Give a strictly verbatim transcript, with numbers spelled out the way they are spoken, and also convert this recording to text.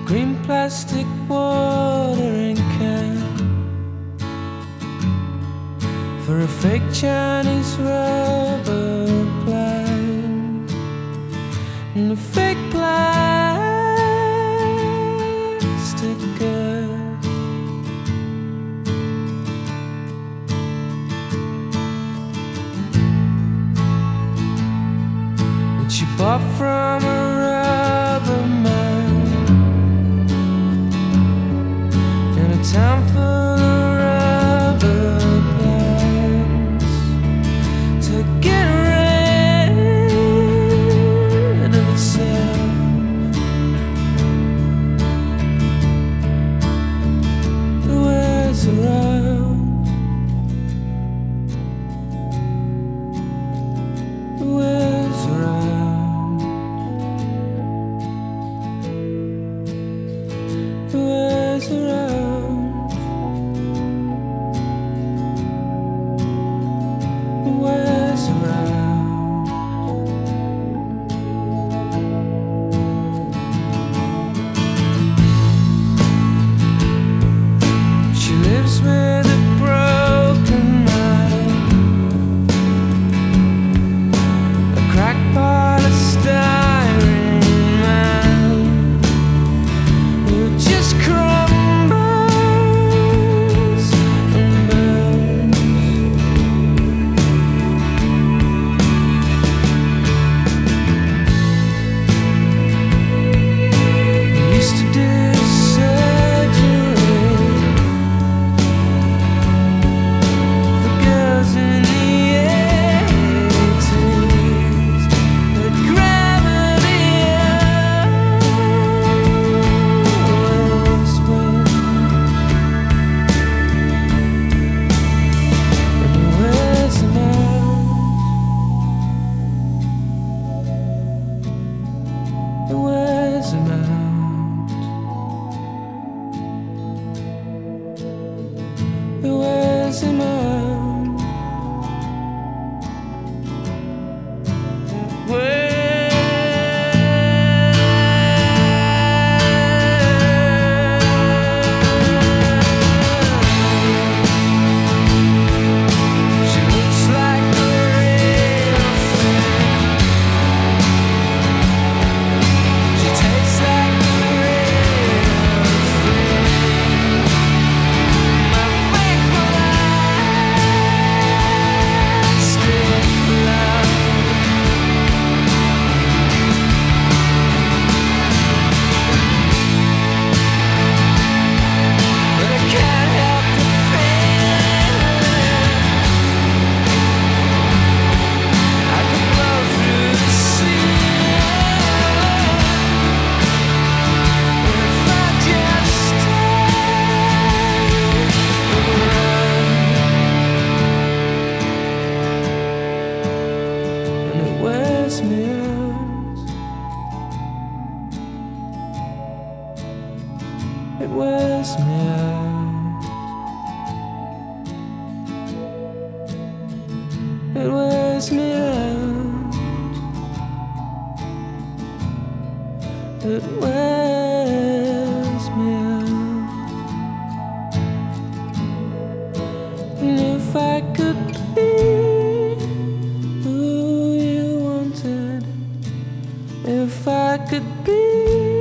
green plastic watering can for a fake Chinese rubber plant and a fake plastic girl. Which you bought from a rubber man in a town full of rubber plants to get rid of itself. It wears around. It wears around. It wears around. It wears around. She lives with a broken mind, a crackpot of styrene man who just crumbles and burns. He used to do surgery for girls in the eighties, but gravity always wins, and he wears them out. He wears them out. He wears them out. She looks like a real thing. She tastes like a real thing. My fake plastic love. But I can't help the feeling I could blow through the ceiling if I just stayed around. And it wears me out. It wears me out. It wears me out. It wears me out. And if I could be who you wanted, if I could be